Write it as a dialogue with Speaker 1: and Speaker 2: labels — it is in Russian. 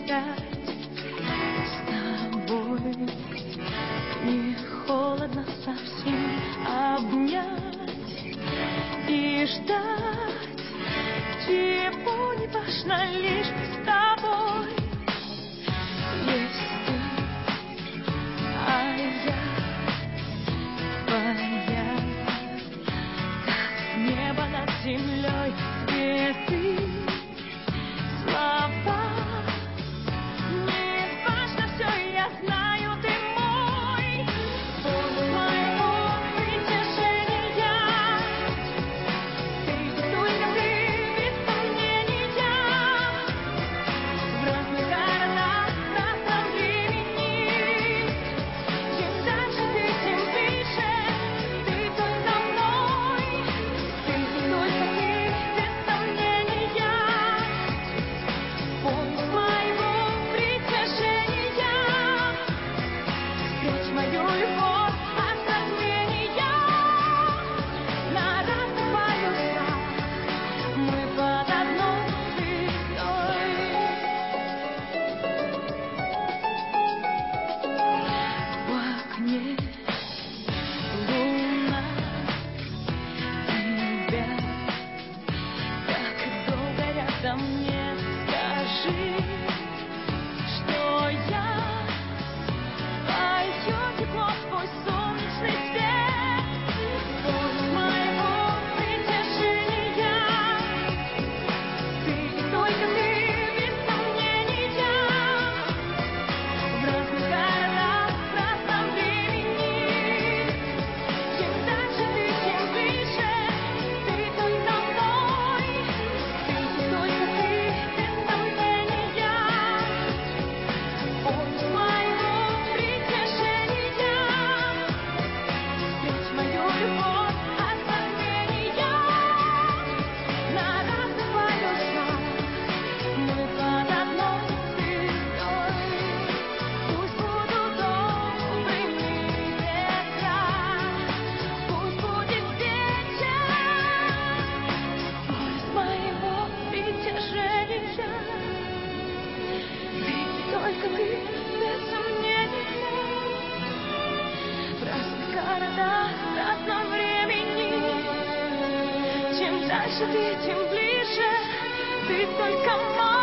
Speaker 1: опять с тобой. Не холодно совсем обнять и ждать. Чего не важно, лишь с тобой. Есть ты, а я твоя, как небо над землей, цветы, слова. Не важно все, я знаю, ты мой. Путь моего притяжения. Ты только ты, без сомнения. В разных городах, в разном времени. Чем дальше ты, тем ближе. Ты только мой. Ты только ты, без сомнения. Путь моего притяжения. Спрячь мою любовь от сомнения. На разных полюсах мы под одной звездой. В окне луна тебя так долго рядом, не скажи, что я твое тепло сквозь солнечный свет. Путь моего притяжения. Ты только ты, без сомнения. В разных городах, в разном времени. Чем дальше ты, тем ближе. Ты только мой. Ты только ты, без сомнения. Путь моего притяжения. Спрячь мою любовь от сомнения. На разных полюсах мы под одной звездой. Пусть будут добрыми ветра, пусть будет вечер. Путь моего притяжения. Ты только ты, без сомнения. В разных городах, в разном времени. Чем дальше ты, тем ближе. Ты только мой.